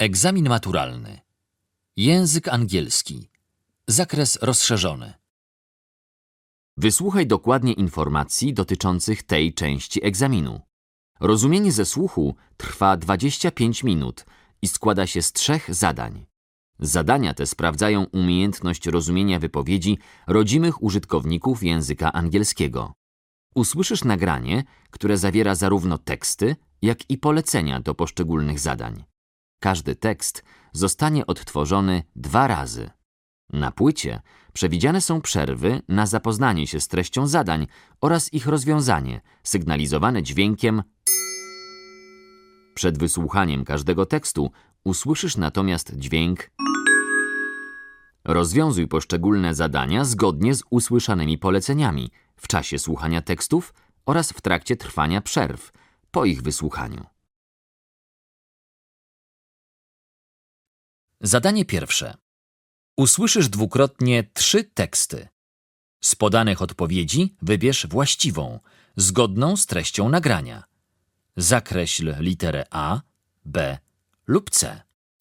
Egzamin maturalny. Język angielski. Zakres rozszerzony. Wysłuchaj dokładnie informacji dotyczących tej części egzaminu. Rozumienie ze słuchu trwa 25 minut i składa się z 3 zadań. Zadania te sprawdzają umiejętność rozumienia wypowiedzi rodzimych użytkowników języka angielskiego. Usłyszysz nagranie, które zawiera zarówno teksty, jak i polecenia do poszczególnych zadań. Każdy tekst zostanie odtworzony 2 razy. Na płycie przewidziane są przerwy na zapoznanie się z treścią zadań oraz ich rozwiązanie, sygnalizowane dźwiękiem. Przed wysłuchaniem każdego tekstu usłyszysz natomiast dźwięk. Rozwiązuj poszczególne zadania zgodnie z usłyszanymi poleceniami w czasie słuchania tekstów oraz w trakcie trwania przerw po ich wysłuchaniu. Zadanie pierwsze. Usłyszysz dwukrotnie 3 teksty. Z podanych odpowiedzi wybierz właściwą, zgodną z treścią nagrania. Zakreśl literę A, B lub C.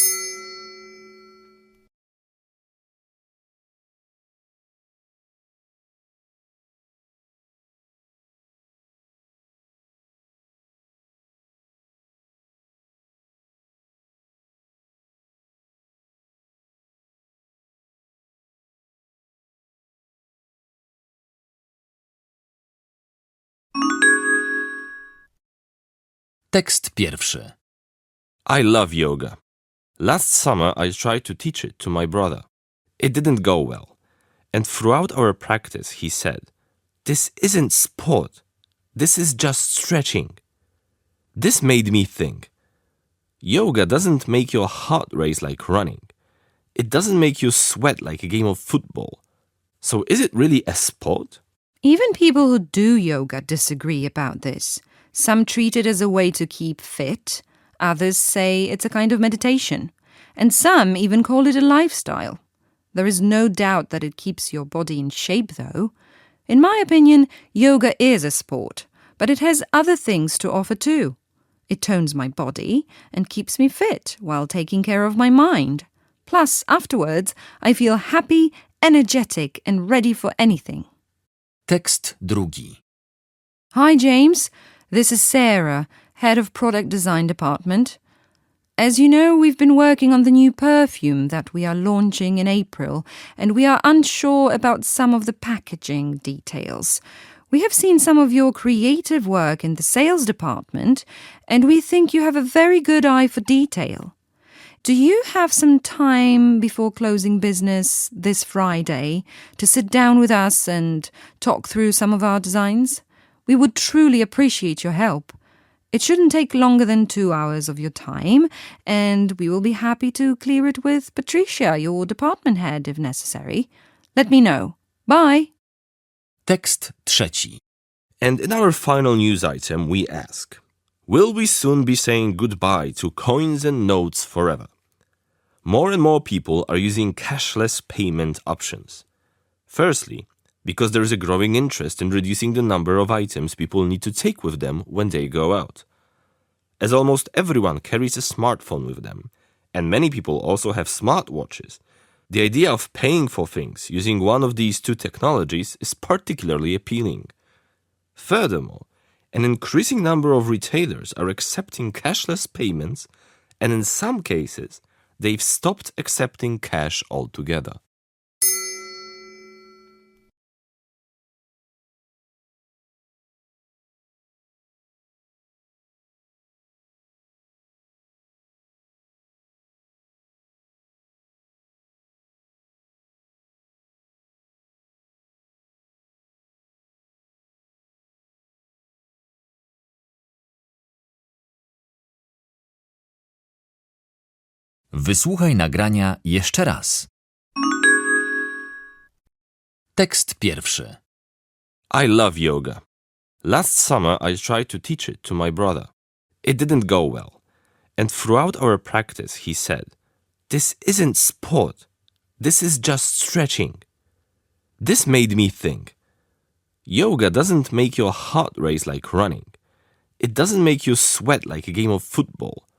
Tekst pierwszy. I love yoga. Last summer I tried to teach it to my brother. It didn't go well. And throughout our practice he said, "This isn't sport. This is just stretching." This made me think. Yoga doesn't make your heart race like running. It doesn't make you sweat like a game of football. So is it really a sport? Even people who do yoga disagree about this. Some treat it as a way to keep fit. Others say it's a kind of meditation. And some even call it a lifestyle. There is no doubt that it keeps your body in shape, though. In my opinion, yoga is a sport, but it has other things to offer too. It tones my body and keeps me fit while taking care of my mind. Plus, afterwards, I feel happy, energetic and ready for anything. Tekst drugi. Hi, James. This is Sarah, head of product design department. As you know, we've been working on the new perfume that we are launching in April, and we are unsure about some of the packaging details. We have seen some of your creative work in the sales department, and we think you have a very good eye for detail. Do you have some time before closing business this Friday to sit down with us and talk through some of our designs? We would truly appreciate your help. It shouldn't take longer than 2 hours of your time, and we will be happy to clear it with Patricia, your department head, if necessary. Let me know. Bye. Tekst trzeci. And in our final news item we ask, will we soon be saying goodbye to coins and notes forever? More and more people are using cashless payment options. Firstly, because there is a growing interest in reducing the number of items people need to take with them when they go out. As almost everyone carries a smartphone with them, and many people also have smartwatches, the idea of paying for things using one of these 2 technologies is particularly appealing. Furthermore, an increasing number of retailers are accepting cashless payments, and in some cases, they've stopped accepting cash altogether. Wysłuchaj nagrania jeszcze raz. Tekst pierwszy. I love yoga. Last summer I tried to teach it to my brother. It didn't go well. And throughout our practice he said, "This isn't sport. This is just stretching." This made me think. Yoga doesn't make your heart race like running. It doesn't make you sweat like a game of football.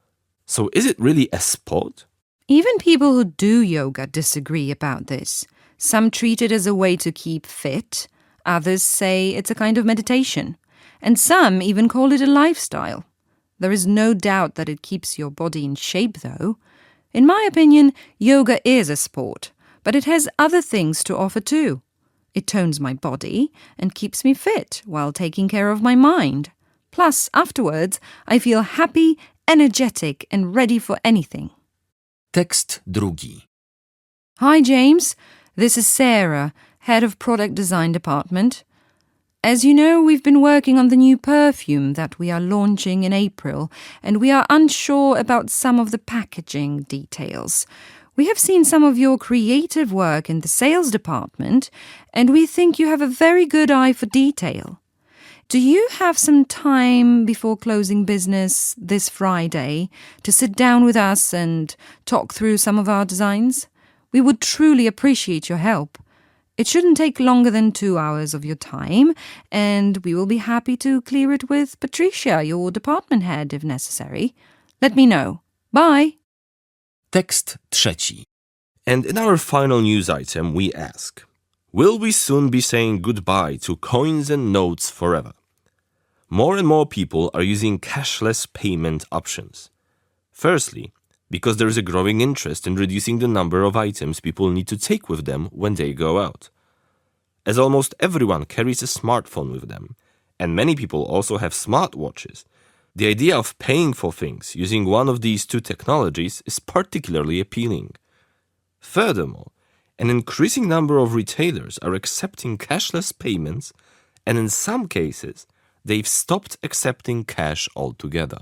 So is it really a sport? Even people who do yoga disagree about this. Some treat it as a way to keep fit. Others say it's a kind of meditation. And some even call it a lifestyle. There is no doubt that it keeps your body in shape, though. In my opinion, yoga is a sport, but it has other things to offer too. It tones my body and keeps me fit while taking care of my mind. Plus, afterwards, I feel happy, energetic and ready for anything. Tekst drugi. Hi, James. This is Sarah, head of product design department. As you know, we've been working on the new perfume that we are launching in April, and we are unsure about some of the packaging details. We have seen some of your creative work in the sales department, and we think you have a very good eye for detail. Do you have some time before closing business this Friday to sit down with us and talk through some of our designs? We would truly appreciate your help. It shouldn't take longer than 2 hours of your time, and we will be happy to clear it with Patricia, your department head, if necessary. Let me know. Bye. Tekst trzeci. And in our final news item, we ask, will we soon be saying goodbye to coins and notes forever? More and more people are using cashless payment options. Firstly, because there is a growing interest in reducing the number of items people need to take with them when they go out. As almost everyone carries a smartphone with them, and many people also have smartwatches, the idea of paying for things using one of these two technologies is particularly appealing. Furthermore, an increasing number of retailers are accepting cashless payments, and in some cases, they've stopped accepting cash altogether.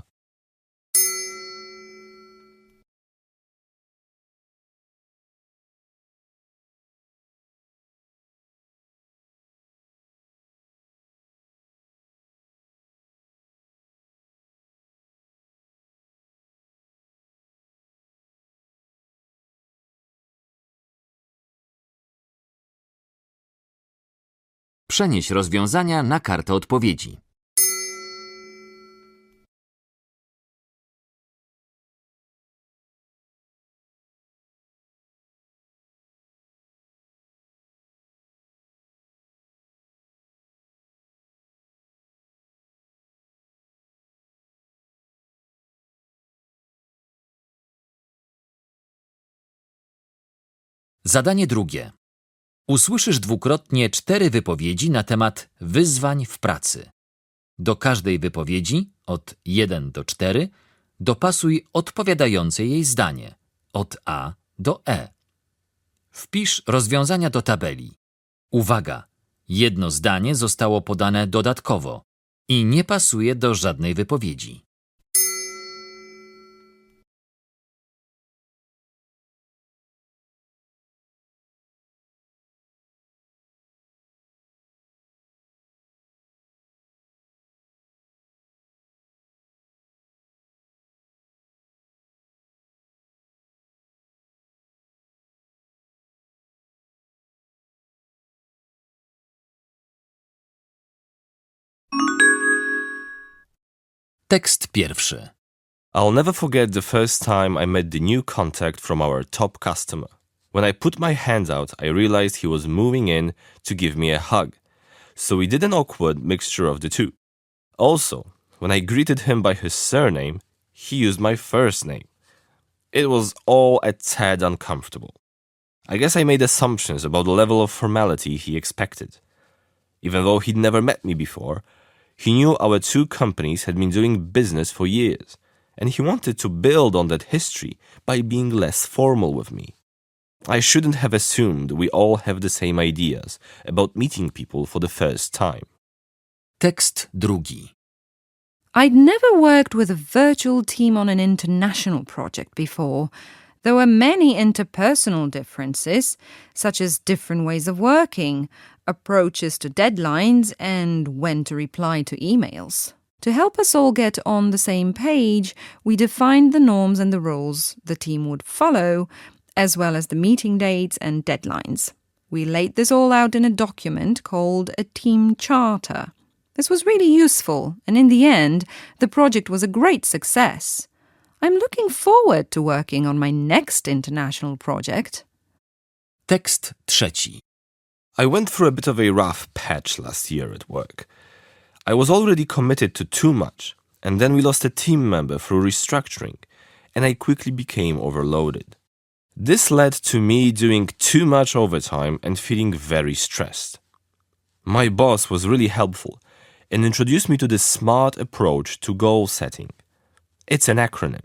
Przenieś rozwiązania na kartę odpowiedzi. Zadanie drugie. Usłyszysz dwukrotnie 4 wypowiedzi na temat wyzwań w pracy. Do każdej wypowiedzi, od 1 do 4, dopasuj odpowiadające jej zdanie, od A do E. Wpisz rozwiązania do tabeli. Uwaga! Jedno zdanie zostało podane dodatkowo i nie pasuje do żadnej wypowiedzi. Tekst pierwszy. I'll never forget the first time I met the new contact from our top customer. When I put my hand out, I realized he was moving in to give me a hug. So we did an awkward mixture of the two. Also, when I greeted him by his surname, he used my first name. It was all a tad uncomfortable. I guess I made assumptions about the level of formality he expected. Even though he'd never met me before, he knew our two companies had been doing business for years, and he wanted to build on that history by being less formal with me. I shouldn't have assumed we all have the same ideas about meeting people for the first time. Tekst drugi. I'd never worked with a virtual team on an international project before. There were many interpersonal differences, such as different ways of working, approaches to deadlines, and when to reply to emails. To help us all get on the same page, we defined the norms and the rules the team would follow, as well as the meeting dates and deadlines. We laid this all out in a document called a team charter. This was really useful, and in the end, the project was a great success. I'm looking forward to working on my next international project. Tekst trzeci. I went through a bit of a rough patch last year at work. I was already committed to too much, and then we lost a team member through restructuring, and I quickly became overloaded. This led to me doing too much overtime and feeling very stressed. My boss was really helpful and introduced me to the SMART approach to goal setting. It's an acronym,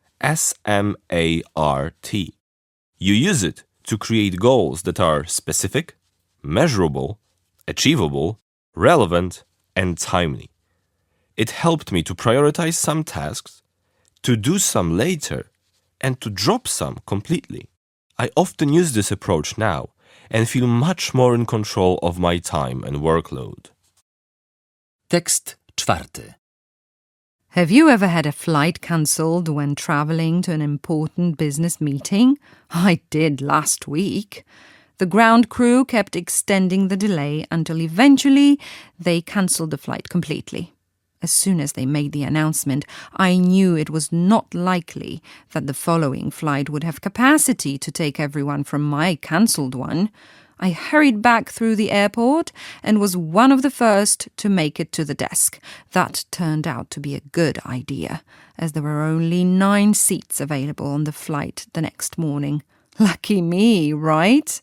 SMART. You use it to create goals that are specific, measurable, achievable, relevant, and timely. It helped me to prioritize some tasks, to do some later, and to drop some completely. I often use this approach now and feel much more in control of my time and workload. Tekst czwarty. Have you ever had a flight cancelled when travelling to an important business meeting? I did last week. The ground crew kept extending the delay until eventually they cancelled the flight completely. As soon as they made the announcement, I knew it was not likely that the following flight would have capacity to take everyone from my cancelled one. I hurried back through the airport and was one of the first to make it to the desk. That turned out to be a good idea, as there were only 9 seats available on the flight the next morning. Lucky me, right?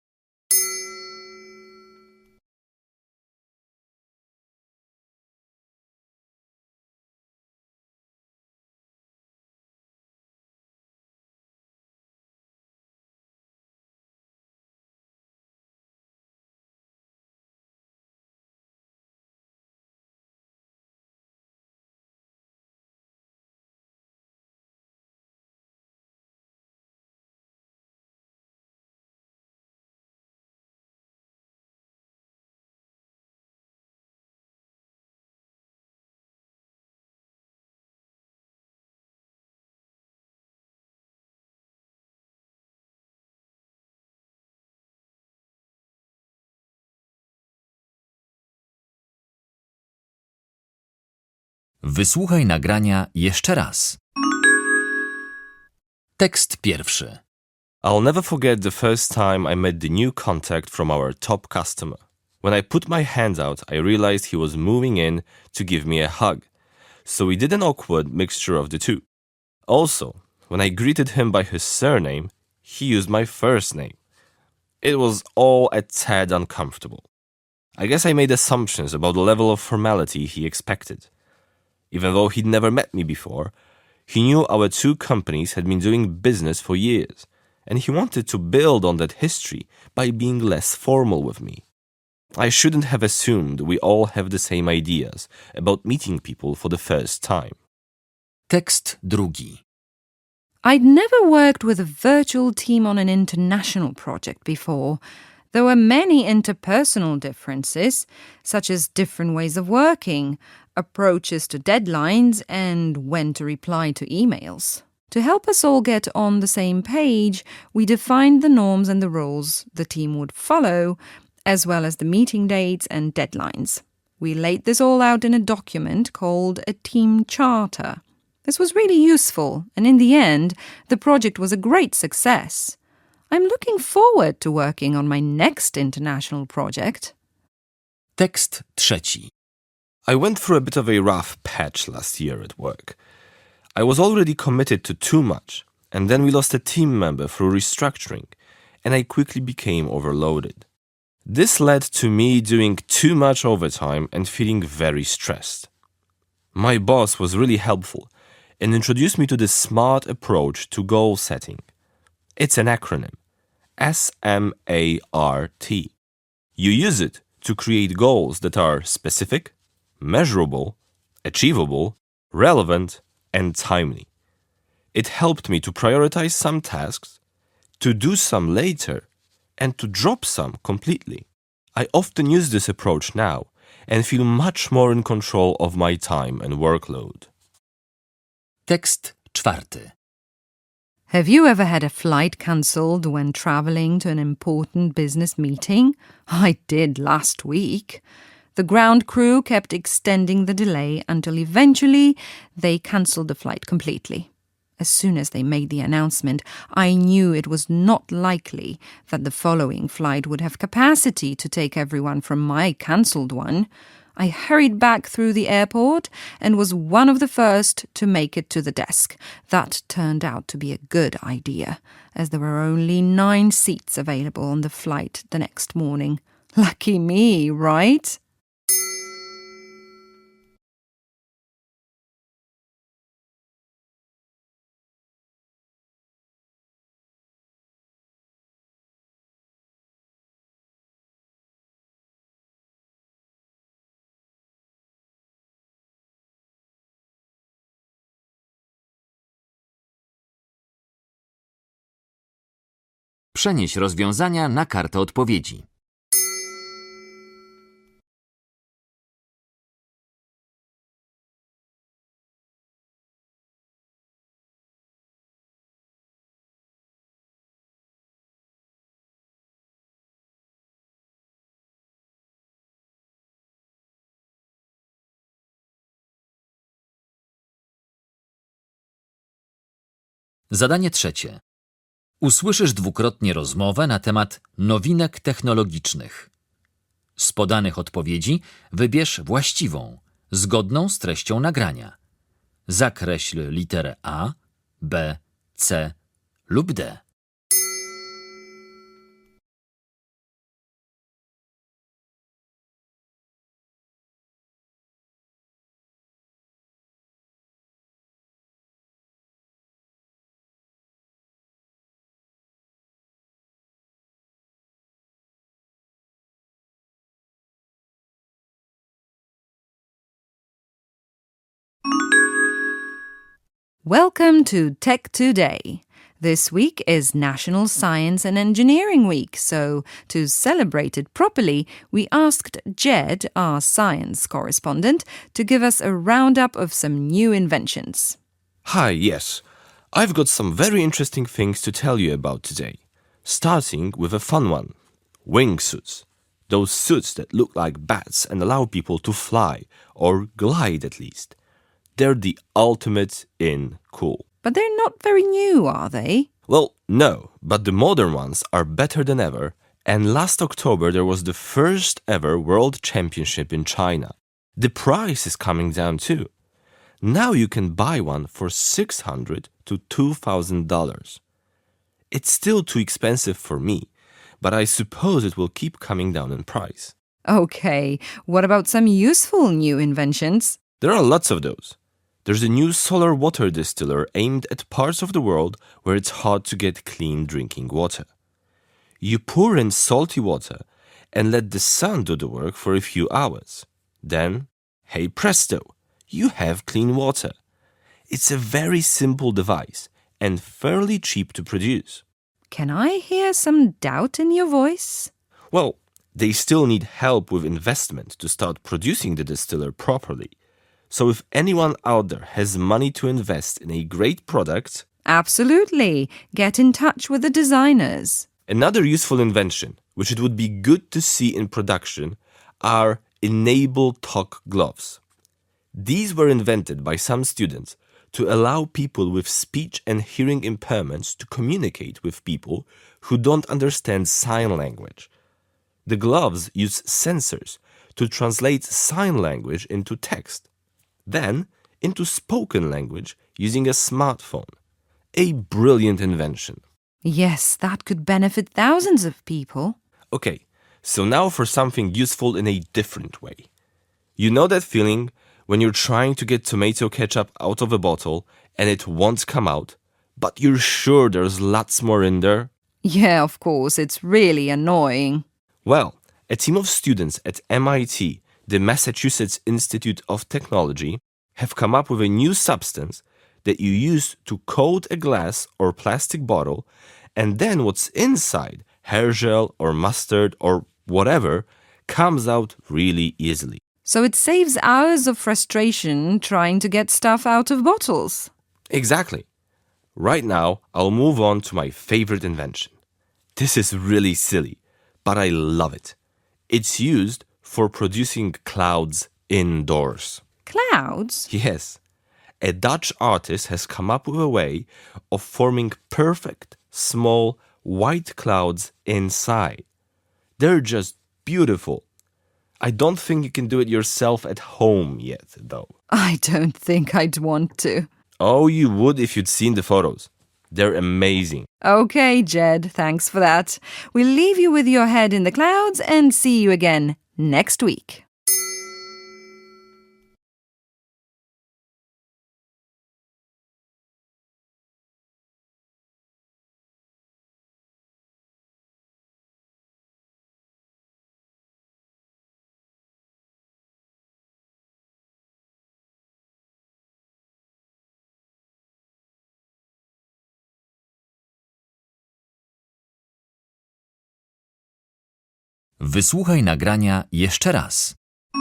Wysłuchaj nagrania jeszcze raz. Tekst pierwszy. I'll never forget the first time I met the new contact from our top customer. When I put my hand out, I realized he was moving in to give me a hug, so we did an awkward mixture of the two. Also, when I greeted him by his surname, he used my first name. It was all a tad uncomfortable. I guess I made assumptions about the level of formality he expected. Even though he'd never met me before, he knew our two companies had been doing business for years, and he wanted to build on that history by being less formal with me. I shouldn't have assumed we all have the same ideas about meeting people for the first time. Tekst drugi. I'd never worked with a virtual team on an international project before. There were many interpersonal differences, such as different ways of working, approaches to deadlines, and when to reply to emails. To help us all get on the same page, we defined the norms and the rules the team would follow, as well as the meeting dates and deadlines. We laid this all out in a document called a team charter. This was really useful, and in the end, the project was a great success. I'm looking forward to working on my next international project. Tekst trzeci. I went through a bit of a rough patch last year at work. I was already committed to too much, and then we lost a team member through restructuring, and I quickly became overloaded. This led to me doing too much overtime and feeling very stressed. My boss was really helpful and introduced me to the SMART approach to goal setting. It's an acronym, SMART. You use it to create goals that are specific, measurable, achievable, relevant, and timely. It helped me to prioritize some tasks, to do some later, and to drop some completely. I often use this approach now and feel much more in control of my time and workload. Tekst czwarty. Have you ever had a flight cancelled when travelling to an important business meeting? I did last week. The ground crew kept extending the delay until eventually they cancelled the flight completely. As soon as they made the announcement, I knew it was not likely that the following flight would have capacity to take everyone from my cancelled one. I hurried back through the airport and was one of the first to make it to the desk. That turned out to be a good idea, as there were only 9 seats available on the flight the next morning. Lucky me, right? Przenieś rozwiązania na kartę odpowiedzi. Zadanie trzecie. Usłyszysz dwukrotnie rozmowę na temat nowinek technologicznych. Z podanych odpowiedzi wybierz właściwą, zgodną z treścią nagrania. Zakreśl literę A, B, C lub D. Welcome to Tech Today. This week is National Science and Engineering Week, so to celebrate it properly, we asked Jed, our science correspondent, to give us a roundup of some new inventions. Hi, yes. I've got some very interesting things to tell you about today. Starting with a fun one. Wingsuits. Those suits that look like bats and allow people to fly, or glide at least. They're the ultimate in cool. But they're not very new, are they? Well, no, but the modern ones are better than ever, and last October there was the first ever World Championship in China. The price is coming down too. Now you can buy one for $600 to $2,000. It's still too expensive for me, but I suppose it will keep coming down in price. Okay, what about some useful new inventions? There are lots of those. There's a new solar water distiller aimed at parts of the world where it's hard to get clean drinking water. You pour in salty water and let the sun do the work for a few hours. Then, hey presto, you have clean water. It's a very simple device and fairly cheap to produce. Can I hear some doubt in your voice? Well, they still need help with investment to start producing the distiller properly. So if anyone out there has money to invest in a great product... Absolutely. Get in touch with the designers. Another useful invention, which it would be good to see in production, are Enable Talk gloves. These were invented by some students to allow people with speech and hearing impairments to communicate with people who don't understand sign language. The gloves use sensors to translate sign language into text, then into spoken language using a smartphone. A brilliant invention. Yes, that could benefit thousands of people. Okay, so now for something useful in a different way. You know that feeling when you're trying to get tomato ketchup out of a bottle and it won't come out, but you're sure there's lots more in there? Yeah, of course, it's really annoying. Well, a team of students at MIT, the Massachusetts Institute of Technology, have come up with a new substance that you use to coat a glass or plastic bottle, and then what's inside, hair gel or mustard or whatever, comes out really easily. So it saves hours of frustration trying to get stuff out of bottles. Exactly. Right now, I'll move on to my favorite invention. This is really silly, but I love it. It's used for producing clouds indoors. Clouds? Yes. A Dutch artist has come up with a way of forming perfect, small, white clouds inside. They're just beautiful. I don't think you can do it yourself at home yet, though. I don't think I'd want to. Oh, you would if you'd seen the photos. They're amazing. Okay, Jed, thanks for that. We'll leave you with your head in the clouds and see you again next week. Wysłuchaj nagrania jeszcze raz.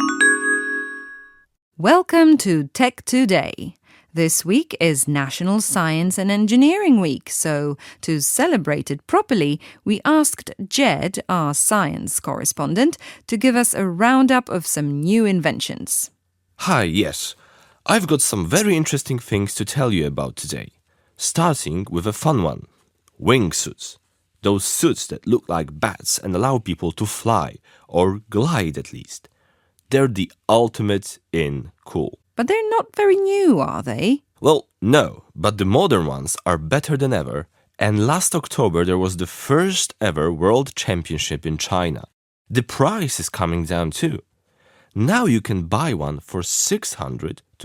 Welcome to Tech Today. This week is National Science and Engineering Week, so to celebrate it properly, we asked Jed, our science correspondent, to give us a roundup of some new inventions. Hi, yes. I've got some very interesting things to tell you about today. Starting with a fun one. Wingsuits. Those suits that look like bats and allow people to fly, or glide at least. They're the ultimate in cool. But they're not very new, are they? Well, no, but the modern ones are better than ever, and last October there was the first ever World Championship in China. The price is coming down too. Now you can buy one for $600 to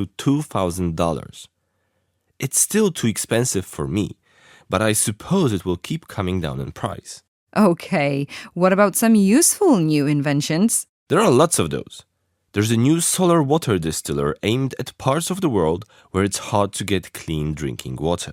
$2,000. It's still too expensive for me, but I suppose it will keep coming down in price. Okay, what about some useful new inventions? There are lots of those. There's a new solar water distiller aimed at parts of the world where it's hard to get clean drinking water.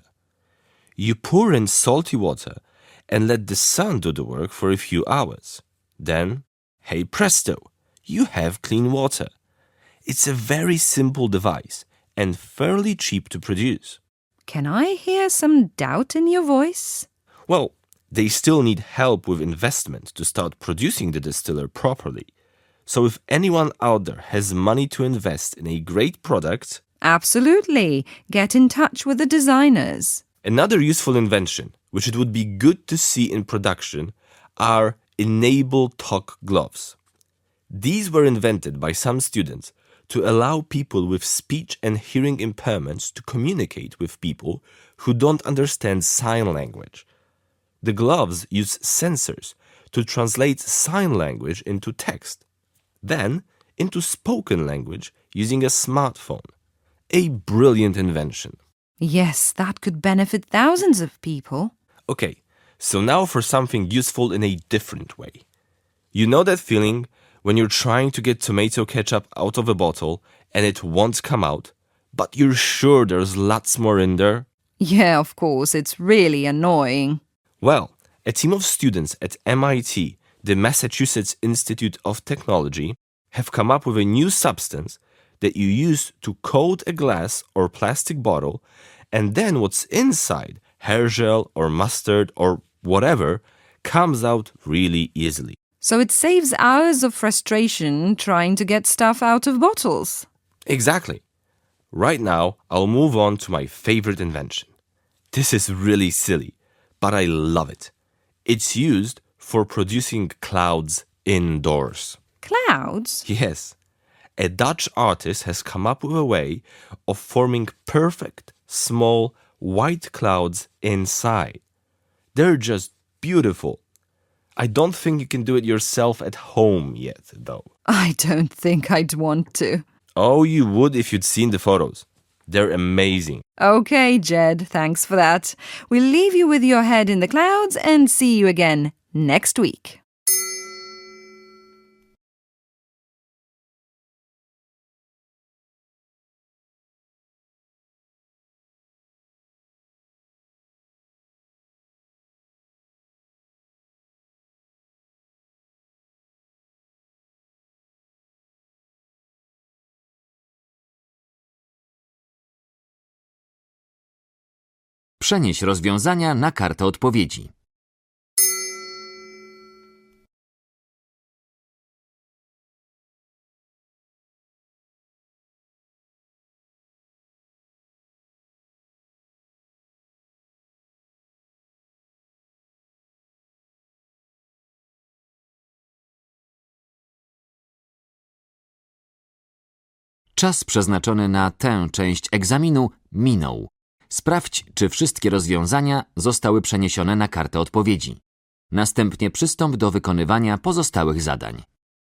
You pour in salty water and let the sun do the work for a few hours. Then, hey presto, you have clean water. It's a very simple device and fairly cheap to produce. Can I hear some doubt in your voice? Well, they still need help with investment to start producing the distiller properly. So if anyone out there has money to invest in a great product... Absolutely. Get in touch with the designers. Another useful invention, which it would be good to see in production, are Enable Talk gloves. These were invented by some students to allow people with speech and hearing impairments to communicate with people who don't understand sign language. The gloves use sensors to translate sign language into text, then into spoken language using a smartphone. A brilliant invention. Yes, that could benefit thousands of people. Okay, so now for something useful in a different way. You know that feeling when you're trying to get tomato ketchup out of a bottle and it won't come out, but you're sure there's lots more in there? Yeah, of course, it's really annoying. Well, a team of students at MIT, the Massachusetts Institute of Technology, have come up with a new substance that you use to coat a glass or plastic bottle, and then what's inside, hair gel or mustard or whatever, comes out really easily. So it saves hours of frustration trying to get stuff out of bottles. Exactly. Right now, I'll move on to my favorite invention. This is really silly, but I love it. It's used for producing clouds indoors. Clouds? Yes. A Dutch artist has come up with a way of forming perfect, small, white clouds inside. They're just beautiful. I don't think you can do it yourself at home yet, though. I don't think I'd want to. Oh, you would if you'd seen the photos. They're amazing. Okay, Jed, thanks for that. We'll leave you with your head in the clouds and see you again next week. Przenieś rozwiązania na kartę odpowiedzi. Czas przeznaczony na tę część egzaminu minął. Sprawdź, czy wszystkie rozwiązania zostały przeniesione na kartę odpowiedzi. Następnie przystąp do wykonywania pozostałych zadań.